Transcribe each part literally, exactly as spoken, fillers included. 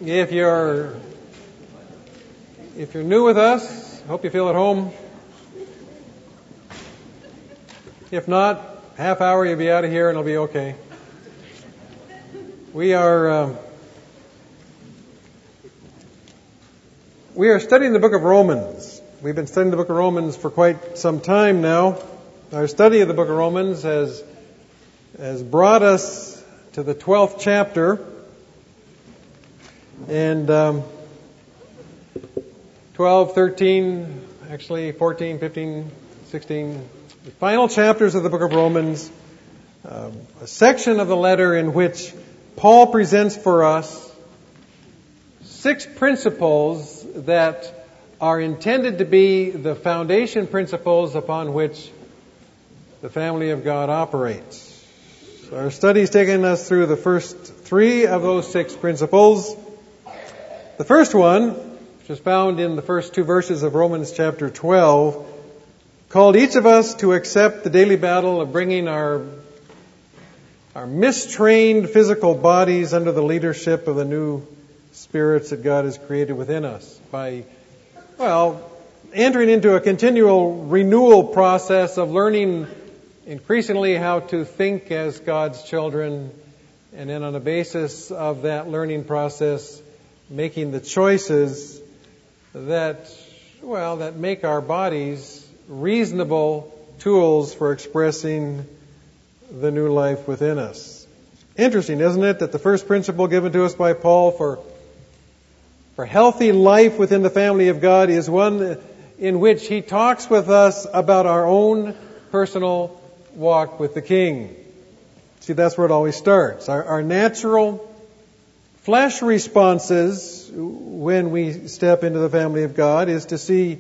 If you're if you're new with us, hope you feel at home. If not, half hour you'll be out of here and it'll be okay. We are um, we are studying the book of Romans. We've been studying the book of Romans for quite some time now. Our study of the book of Romans has has brought us to the twelfth chapter. And um, twelve, thirteen, actually fourteen, fifteen, sixteen, the final chapters of the book of Romans, um, a section of the letter in which Paul presents for us six principles that are intended to be the foundation principles upon which the family of God operates. So our study has taken us through the first three of those six principles. The first one, which is found in the first two verses of Romans chapter twelve, called each of us to accept the daily battle of bringing our, our mistrained physical bodies under the leadership of the new spirits that God has created within us by, well, entering into a continual renewal process of learning increasingly how to think as God's children, and then on the basis of that learning process, making the choices that, well, that make our bodies reasonable tools for expressing the new life within us. Interesting, isn't it, that the first principle given to us by Paul for, for healthy life within the family of God is one in which he talks with us about our own personal walk with the King. See, that's where it always starts. Our, our natural flesh responses when we step into the family of God is to see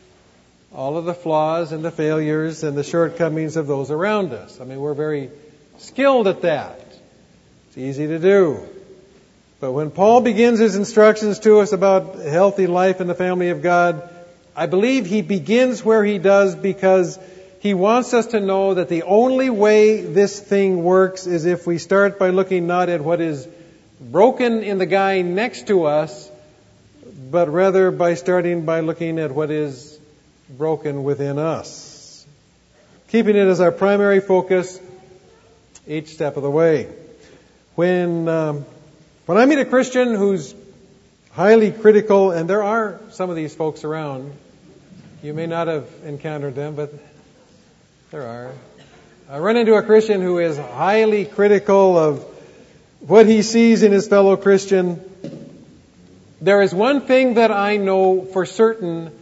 all of the flaws and the failures and the shortcomings of those around us. I mean, we're very skilled at that. It's easy to do. But when Paul begins his instructions to us about healthy life in the family of God, I believe he begins where he does because he wants us to know that the only way this thing works is if we start by looking not at what is broken in the guy next to us, but rather by starting by looking at what is broken within us. Keeping it as our primary focus each step of the way. When, um, when I meet a Christian who's highly critical, and there are some of these folks around, you may not have encountered them, but there are. I run into a Christian who is highly critical of what he sees in his fellow Christian. There is one thing that I know for certain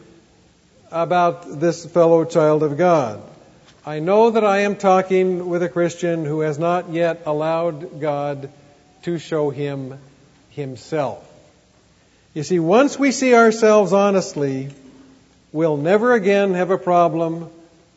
about this fellow child of God. I know that I am talking with a Christian who has not yet allowed God to show him himself. You see, once we see ourselves honestly, we'll never again have a problem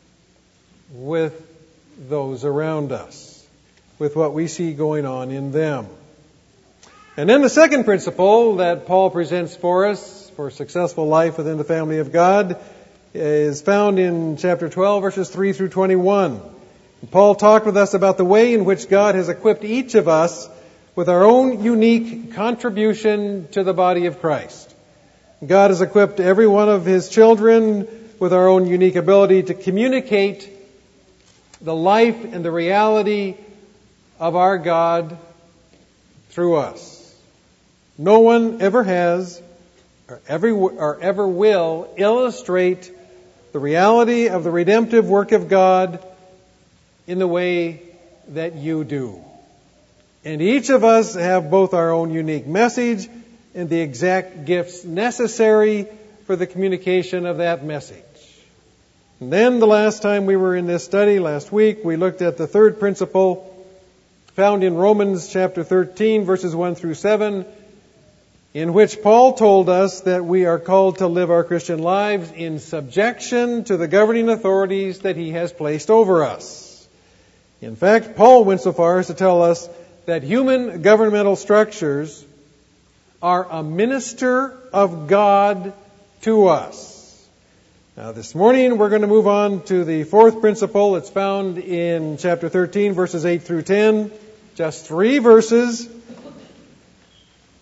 with those around us, with what we see going on in them. And then the second principle that Paul presents for us for successful life within the family of God is found in chapter twelve, verses three through twenty-one. Paul talked with us about the way in which God has equipped each of us with our own unique contribution to the body of Christ. God has equipped every one of His children with our own unique ability to communicate the life and the reality of our God through us. No one ever has or ever, or ever will illustrate the reality of the redemptive work of God in the way that you do. And each of us have both our own unique message and the exact gifts necessary for the communication of that message. And then the last time we were in this study, last week, we looked at the third principle found in Romans chapter thirteen, verses one through seven, in which Paul told us that we are called to live our Christian lives in subjection to the governing authorities that he has placed over us. In fact, Paul went so far as to tell us that human governmental structures are a minister of God to us. Now, this morning we're going to move on to the fourth principle. It's found in chapter thirteen, verses eight through ten. Just three verses.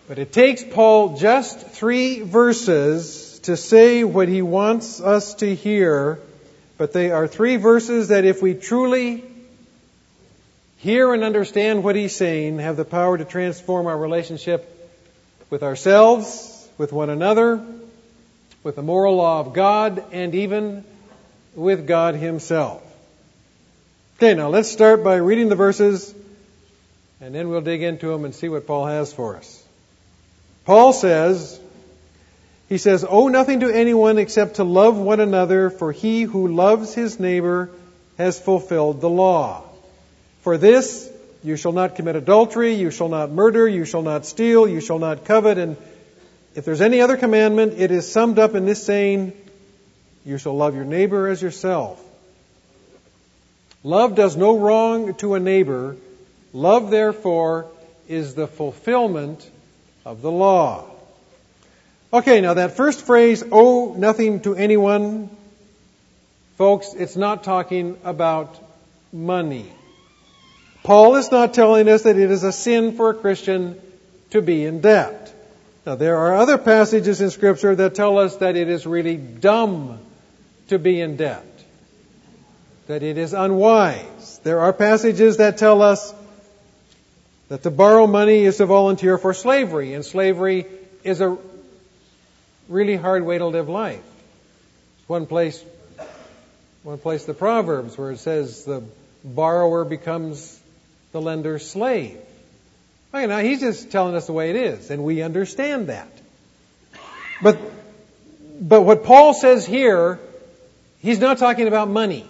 But it takes Paul just three verses to say what he wants us to hear. But they are three verses that if we truly hear and understand what he's saying, have the power to transform our relationship with ourselves, with one another, with the moral law of God, and even with God himself. Okay, now let's start by reading the verses, and then we'll dig into them and see what Paul has for us. Paul says, he says, "Owe nothing to anyone except to love one another, for he who loves his neighbor has fulfilled the law. For this, you shall not commit adultery, you shall not murder, you shall not steal, you shall not covet, and if there's any other commandment, it is summed up in this saying, you shall love your neighbor as yourself. Love does no wrong to a neighbor. Love, therefore, is the fulfillment of the law." Okay, now that first phrase, owe nothing to anyone, folks, it's not talking about money. Paul is not telling us that it is a sin for a Christian to be in debt. Now, there are other passages in Scripture that tell us that it is really dumb to be in debt, that it is unwise. There are passages that tell us that to borrow money is to volunteer for slavery, and slavery is a really hard way to live life. One place, one place, the Proverbs, where it says the borrower becomes the lender's slave. Okay, now he's just telling us the way it is, and we understand that. But, but what Paul says here, he's not talking about money.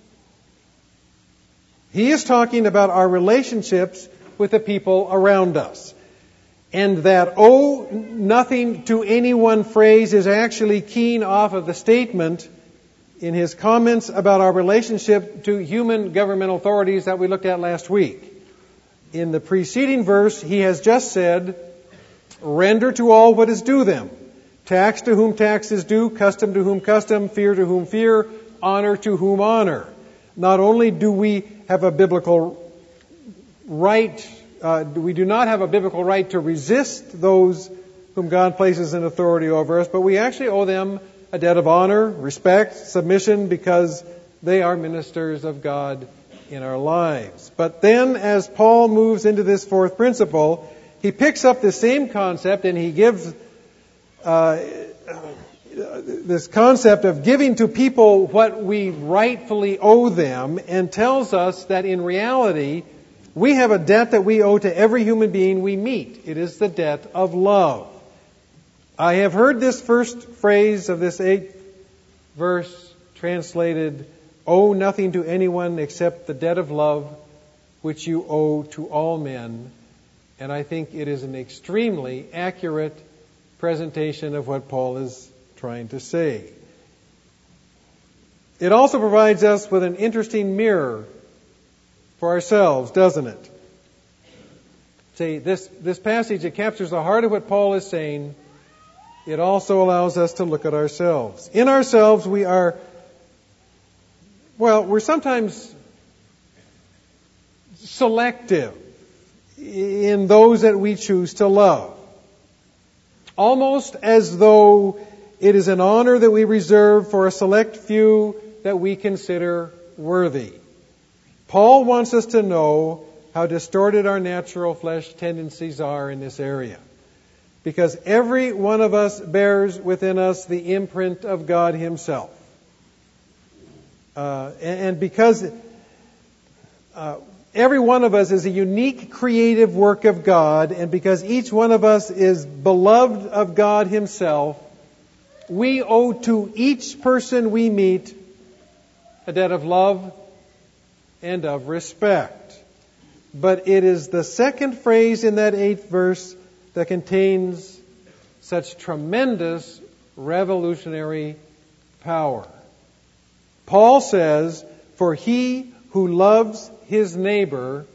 He is talking about our relationships with the people around us. And that owe nothing to anyone phrase is actually keying off of the statement in his comments about our relationship to human government authorities that we looked at last week. In the preceding verse, he has just said, render to all what is due them. Tax to whom tax is due, custom to whom custom, fear to whom fear, honor to whom honor. Not only do we have a biblical right, uh, we do not have a biblical right to resist those whom God places in authority over us, but we actually owe them a debt of honor, respect, submission, because they are ministers of God in our lives. But then, as Paul moves into this fourth principle, he picks up the same concept and he gives uh, this concept of giving to people what we rightfully owe them, and tells us that in reality, we have a debt that we owe to every human being we meet. It is the debt of love. I have heard this first phrase of this eighth verse translated, owe nothing to anyone except the debt of love which you owe to all men. And I think it is an extremely accurate presentation of what Paul is trying to say. It also provides us with an interesting mirror for ourselves, doesn't it? See, this, this passage, it captures the heart of what Paul is saying. It also allows us to look at ourselves. In ourselves, we are, well, we're sometimes selective in those that we choose to love. Almost as though it is an honor that we reserve for a select few that we consider worthy. Paul wants us to know how distorted our natural flesh tendencies are in this area. Because every one of us bears within us the imprint of God Himself. Uh, and, and because uh, every one of us is a unique creative work of God, and because each one of us is beloved of God Himself, we owe to each person we meet a debt of love and of respect. But it is the second phrase in that eighth verse that contains such tremendous revolutionary power. Paul says, for he who loves his neighbor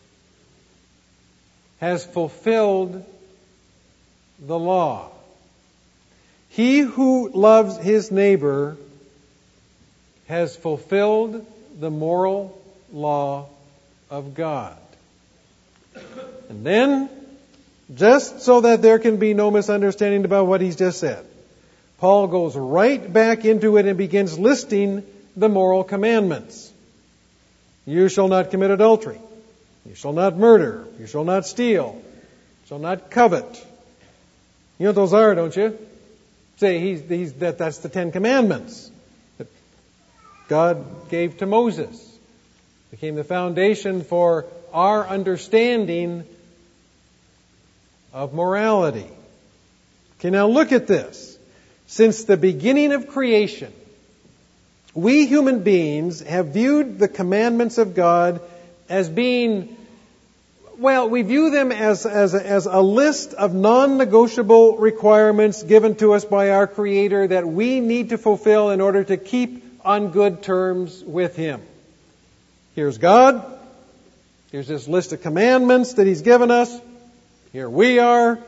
has fulfilled the law. He who loves his neighbor has fulfilled the moral law of God. And then just so that there can be no misunderstanding about what he's just said, Paul goes right back into it and begins listing the moral commandments. You shall not commit adultery. You shall not murder. You shall not steal. You shall not covet. You know what those are, don't you? Say he's, he's, that that's the Ten Commandments that God gave to Moses. Became the foundation for our understanding of morality. Okay, now look at this. Since the beginning of creation, we human beings have viewed the commandments of God as being, well, we view them as, as, a, as a list of non-negotiable requirements given to us by our Creator that we need to fulfill in order to keep on good terms with Him. Here's God. Here's this list of commandments that He's given us. Here we are,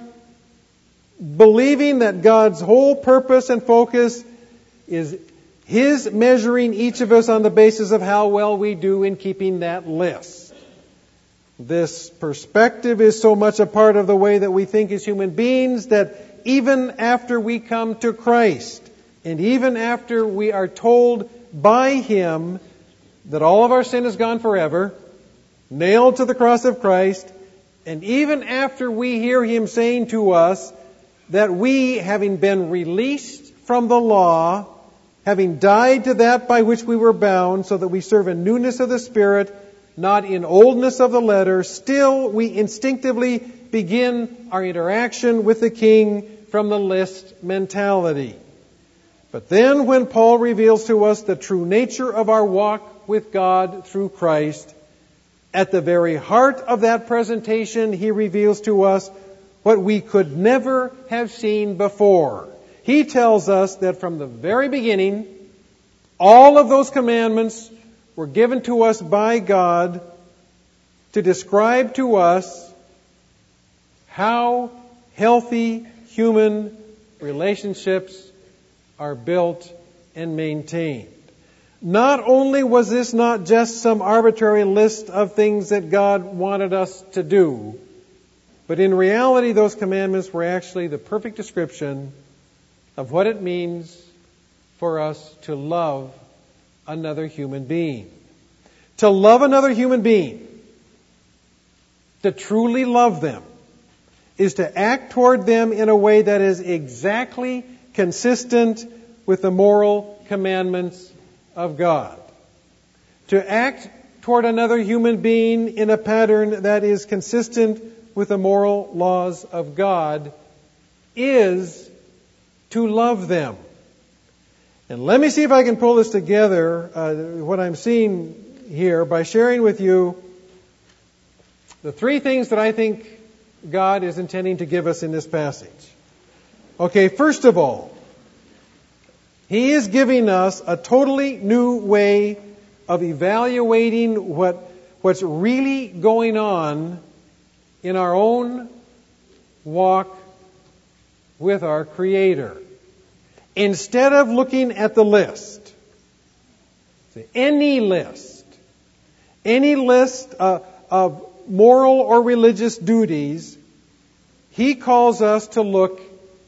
believing that God's whole purpose and focus is His measuring each of us on the basis of how well we do in keeping that list. This perspective is so much a part of the way that we think as human beings that even after we come to Christ, and even after we are told by Him that all of our sin is gone forever, nailed to the cross of Christ, and even after we hear Him saying to us that we, having been released from the law, having died to that by which we were bound, so that we serve in newness of the Spirit, not in oldness of the letter, still we instinctively begin our interaction with the King from the list mentality. But then when Paul reveals to us the true nature of our walk with God through Christ, at the very heart of that presentation, he reveals to us what we could never have seen before. He tells us that from the very beginning, all of those commandments were given to us by God to describe to us how healthy human relationships are built and maintained. Not only was this not just some arbitrary list of things that God wanted us to do, but in reality those commandments were actually the perfect description of what it means for us to love another human being. To love another human being, to truly love them, is to act toward them in a way that is exactly consistent with the moral commandments of God. To act toward another human being in a pattern that is consistent with the moral laws of God is to love them. And let me see if I can pull this together, uh, what I'm seeing here, by sharing with you the three things that I think God is intending to give us in this passage. Okay, first of all, He is giving us a totally new way of evaluating what, what's really going on in our own walk with our Creator. Instead of looking at the list, any list, any list uh, of moral or religious duties, He calls us to look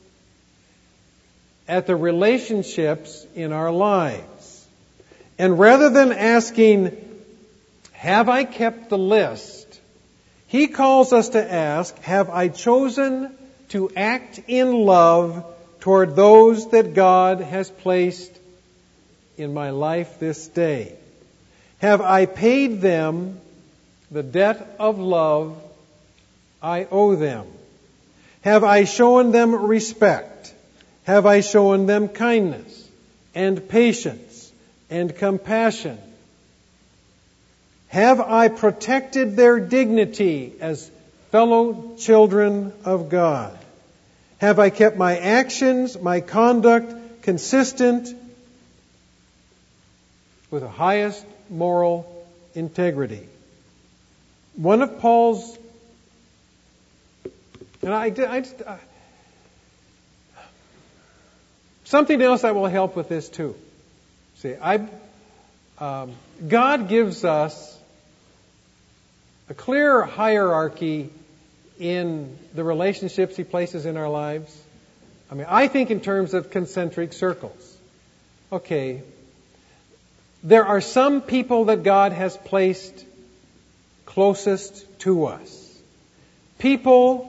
at the relationships in our lives. And rather than asking, have I kept the list? He calls us to ask, have I chosen to act in love toward those that God has placed in my life this day? Have I paid them the debt of love I owe them? Have I shown them respect? Have I shown them kindness and patience and compassion? Have I protected their dignity as fellow children of God? Have I kept my actions, my conduct consistent with the highest moral integrity? One of Paul's, and I, I just, uh, something else that will help with this too. See, I, um, God gives us a clear hierarchy in the relationships He places in our lives? I mean, I think in terms of concentric circles. Okay, there are some people that God has placed closest to us. People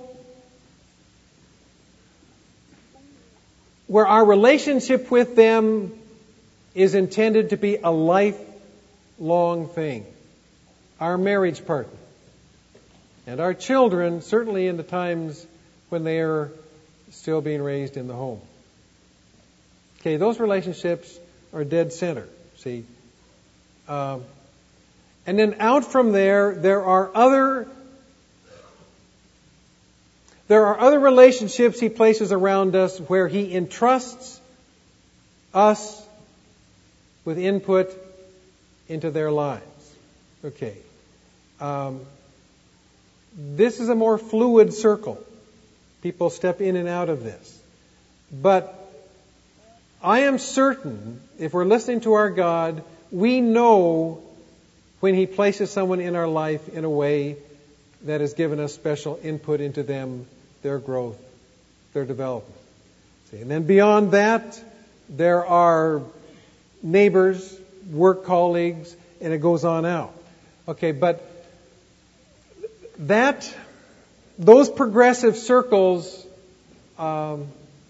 where our relationship with them is intended to be a lifelong thing. Our marriage partner. And our children, certainly in the times when they are still being raised in the home. Okay, those relationships are dead center, see. Um, and then out from there, there are other There are other relationships He places around us where He entrusts us with input into their lives. Okay. Um, this is a more fluid circle. People step in and out of this. But I am certain, if we're listening to our God, we know when He places someone in our life in a way that has given us special input into them, their growth, their development. See, and then beyond that, there are neighbors, work colleagues, and it goes on out. Okay, but that, those progressive circles, um,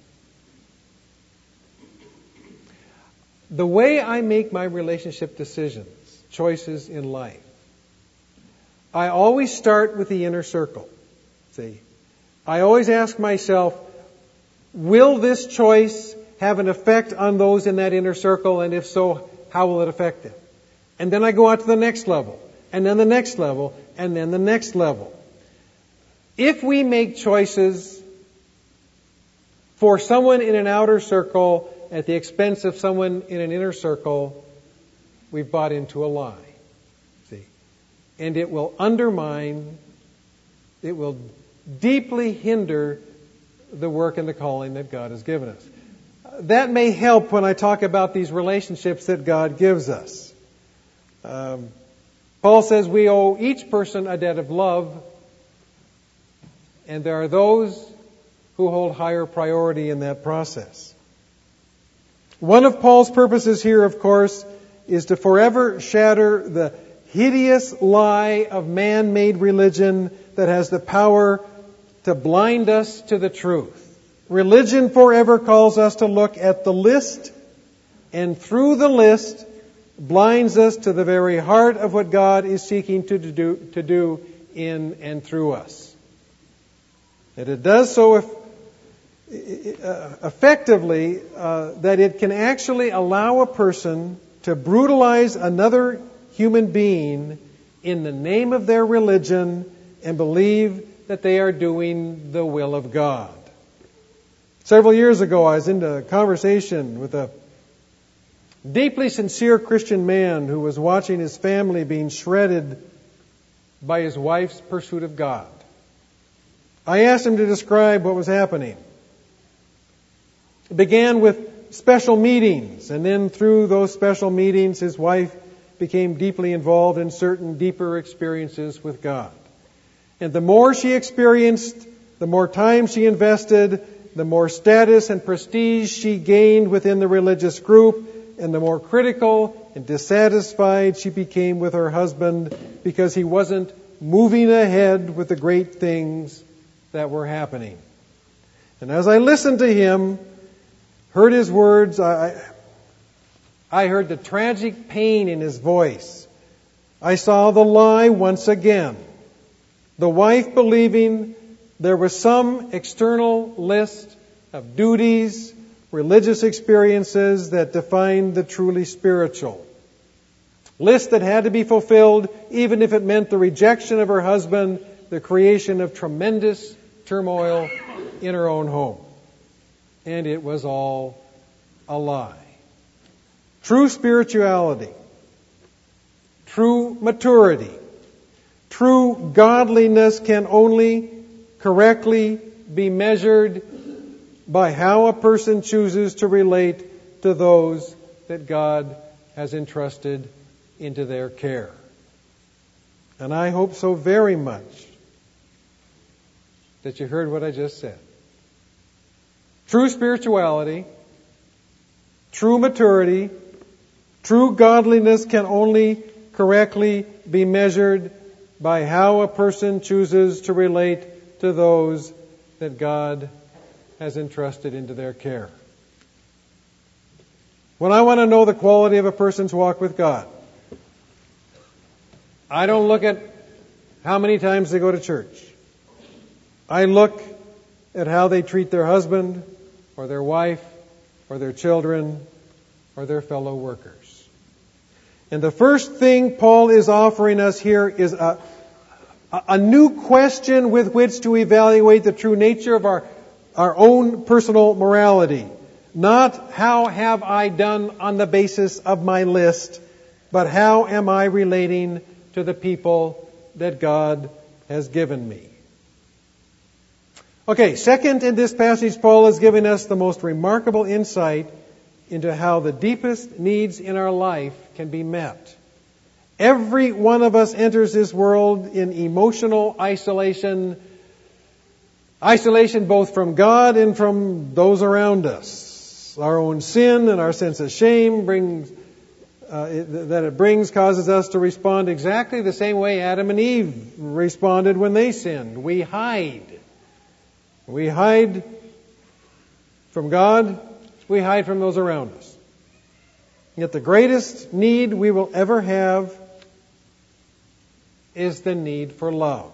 the way I make my relationship decisions, choices in life, I always start with the inner circle. See, I always ask myself, will this choice have an effect on those in that inner circle? And if so, how will it affect them? And then I go out to the next level, and then the next level, and then the next level. If we make choices for someone in an outer circle at the expense of someone in an inner circle, we've bought into a lie. See? And it will undermine, it will deeply hinder the work and the calling that God has given us. That may help when I talk about these relationships that God gives us. Um, Paul says we owe each person a debt of love, and there are those who hold higher priority in that process. One of Paul's purposes here, of course, is to forever shatter the hideous lie of man-made religion that has the power to blind us to the truth. Religion forever calls us to look at the list, and through the list blinds us to the very heart of what God is seeking to do, to do in and through us. And it does so if, uh, effectively uh, that it can actually allow a person to brutalize another human being in the name of their religion and believe that they are doing the will of God. Several years ago, I was in a conversation with a deeply sincere Christian man who was watching his family being shredded by his wife's pursuit of God. I asked him to describe what was happening. It began with special meetings, and then through those special meetings, his wife became deeply involved in certain deeper experiences with God. And the more she experienced, the more time she invested, the more status and prestige she gained within the religious group, and the more critical and dissatisfied she became with her husband because he wasn't moving ahead with the great things that were happening. And as I listened to him, heard his words, I, I heard the tragic pain in his voice. I saw the lie once again. The wife believing there was some external list of duties, religious experiences that defined the truly spiritual. List that had to be fulfilled even if it meant the rejection of her husband, the creation of tremendous turmoil in her own home. And it was all a lie. True spirituality, true maturity, true godliness can only correctly be measured by how a person chooses to relate to those that God has entrusted into their care. And I hope so very much that you heard what I just said. True spirituality, true maturity, true godliness can only correctly be measured by how a person chooses to relate to those that God has entrusted into their care. When I want to know the quality of a person's walk with God, I don't look at how many times they go to church. I look at how they treat their husband or their wife or their children or their fellow workers. And the first thing Paul is offering us here is a, a new question with which to evaluate the true nature of our, our own personal morality. Not how have I done on the basis of my list, but how am I relating to the people that God has given me. Okay, second, in this passage, Paul is giving us the most remarkable insight into how the deepest needs in our life can be met. Every one of us enters this world in emotional isolation, isolation both from God and from those around us. Our own sin and our sense of shame brings uh, it, that it brings causes us to respond exactly the same way Adam and Eve responded when they sinned. We hide. We hide from God. We hide from those around us. Yet the greatest need we will ever have is the need for love.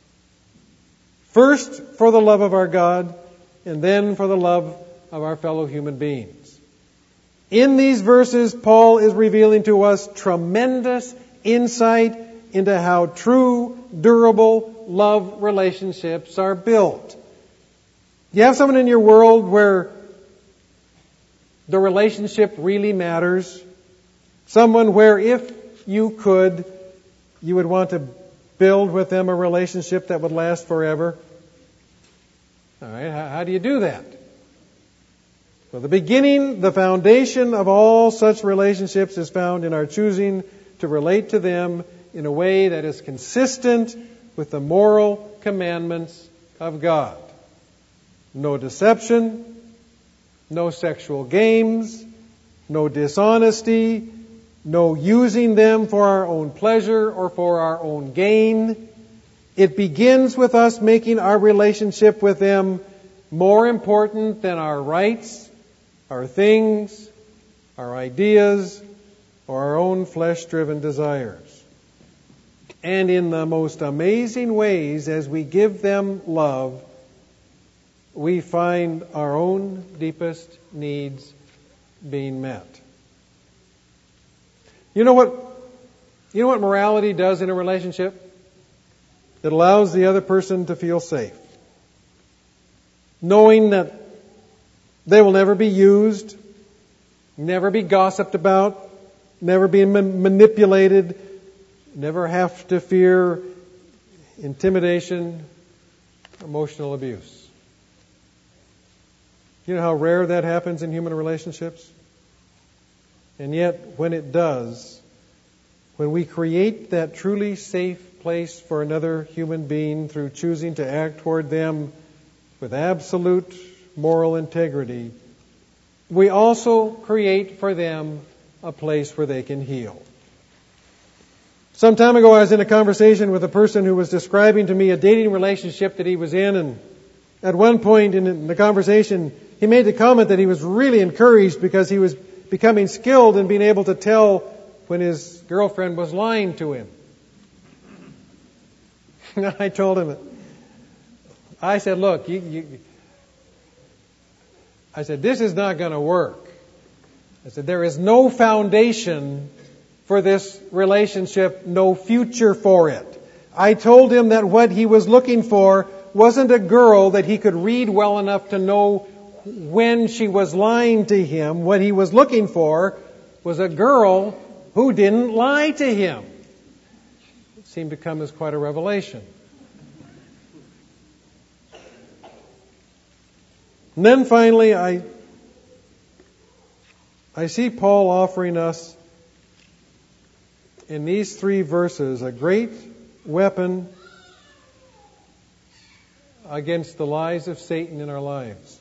First, for the love of our God, and then for the love of our fellow human beings. In these verses, Paul is revealing to us tremendous insight into how true, durable love relationships are built. You have someone in your world where the relationship really matters. Someone where if you could, you would want to build with them a relationship that would last forever. All right, how, how do you do that? Well, the beginning, the foundation of all such relationships is found in our choosing to relate to them in a way that is consistent with the moral commandments of God. No deception, no sexual games, no dishonesty, no using them for our own pleasure or for our own gain. It begins with us making our relationship with them more important than our rights, our things, our ideas, or our own flesh-driven desires. And in the most amazing ways, as we give them love, we find our own deepest needs being met. You know what, you know what morality does in a relationship? It allows the other person to feel safe. Knowing that they will never be used, never be gossiped about, never be manipulated, never have to fear intimidation, emotional abuse. You know how rare that happens in human relationships? And yet, when it does, when we create that truly safe place for another human being through choosing to act toward them with absolute moral integrity, we also create for them a place where they can heal. Some time ago, I was in a conversation with a person who was describing to me a dating relationship that he was in, and at one point in the conversation, he made the comment that he was really encouraged because he was becoming skilled in being able to tell when his girlfriend was lying to him. I told him, I said, look, you, you I said, this is not going to work. I said, there is no foundation for this relationship, no future for it. I told him that what he was looking for wasn't a girl that he could read well enough to know when she was lying to him. What he was looking for was a girl who didn't lie to him. It seemed to come as quite a revelation. And then finally, I, I see Paul offering us in these three verses a great weapon against the lies of Satan in our lives.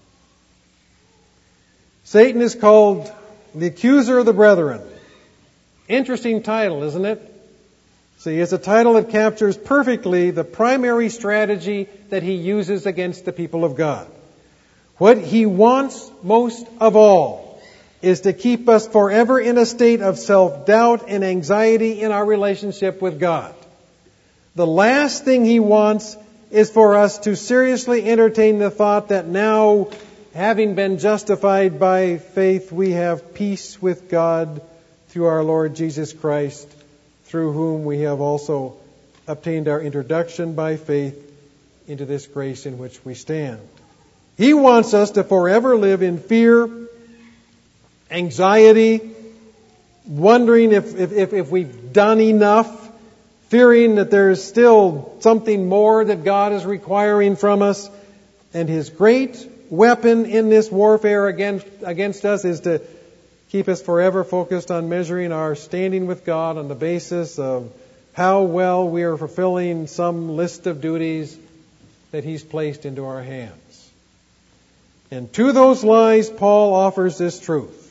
Satan is called the accuser of the brethren. Interesting title, isn't it? See, it's a title that captures perfectly the primary strategy that he uses against the people of God. What he wants most of all is to keep us forever in a state of self-doubt and anxiety in our relationship with God. The last thing he wants is for us to seriously entertain the thought that now, having been justified by faith, we have peace with God through our Lord Jesus Christ, through whom we have also obtained our introduction by faith into this grace in which we stand. He wants us to forever live in fear, anxiety, wondering if, if, if we've done enough, fearing that there's still something more that God is requiring from us. And his great weapon in this warfare against, against us is to keep us forever focused on measuring our standing with God on the basis of how well we are fulfilling some list of duties that he's placed into our hands. And to those lies, Paul offers this truth.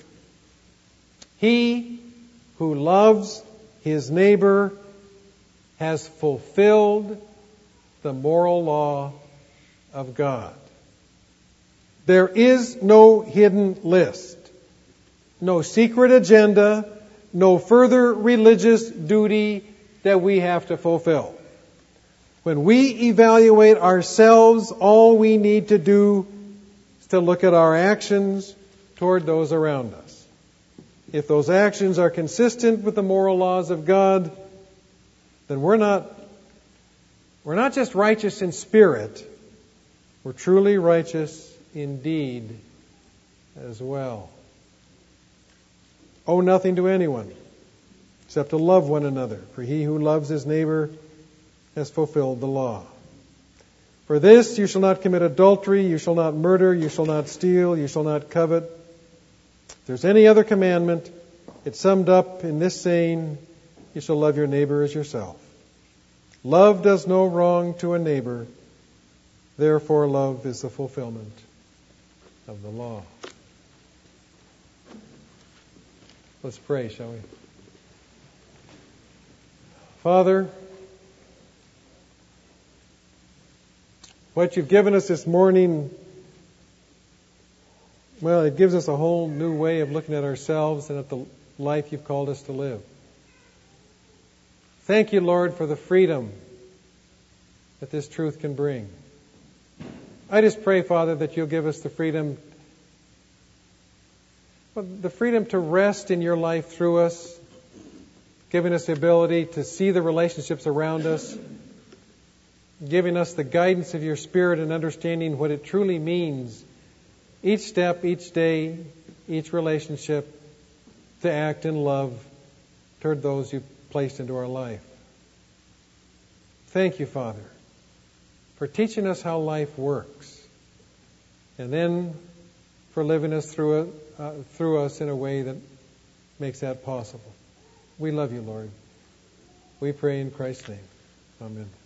He who loves his neighbor has fulfilled the moral law of God. There is no hidden list, no secret agenda, no further religious duty that we have to fulfill. When we evaluate ourselves, all we need to do is to look at our actions toward those around us. If those actions are consistent with the moral laws of God, then we're not, we're not just righteous in spirit, we're truly righteous in deed as well. Owe nothing to anyone except to love one another, for he who loves his neighbor has fulfilled the law. For this you shall not commit adultery, you shall not murder, you shall not steal, you shall not covet. If there's any other commandment, it's summed up in this saying, you shall love your neighbor as yourself. Love does no wrong to a neighbor, therefore love is the fulfillment of the law. Let's pray, shall we? Father, what you've given us this morning, well, it gives us a whole new way of looking at ourselves and at the life you've called us to live. Thank you, Lord, for the freedom that this truth can bring. I just pray, Father, that you'll give us the freedom, well, the freedom to rest in your life through us, giving us the ability to see the relationships around us, giving us the guidance of your Spirit and understanding what it truly means, each step, each day, each relationship, to act in love toward those you've placed into our life. Thank you, Father, for teaching us how life works, and then for living us through it, uh, through us in a way that makes that possible. We love you, Lord. We pray in Christ's name. Amen.